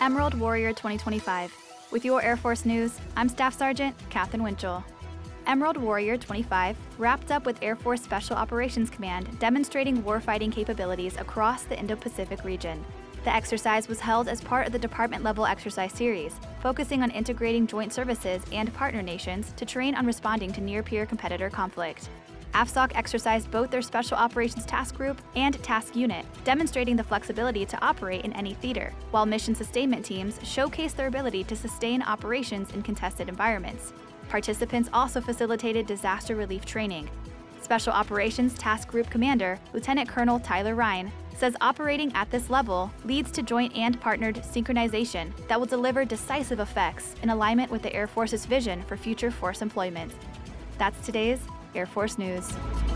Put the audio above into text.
Emerald Warrior 2025. With your Air Force news, I'm Staff Sergeant Katherine Winchell. Emerald Warrior 25 wrapped up with Air Force Special Operations Command demonstrating warfighting capabilities across the Indo-Pacific region. The exercise was held as part of the department-level exercise series, focusing on integrating joint services and partner nations to train on responding to near-peer competitor conflict. AFSOC exercised both their Special Operations Task Group and Task Unit, demonstrating the flexibility to operate in any theater, while mission sustainment teams showcased their ability to sustain operations in contested environments. Participants also facilitated disaster relief training. Special Operations Task Group Commander, Lieutenant Colonel Tyler Ryan, says operating at this level leads to joint and partnered synchronization that will deliver decisive effects in alignment with the Air Force's vision for future force employment. That's today's Air Force News.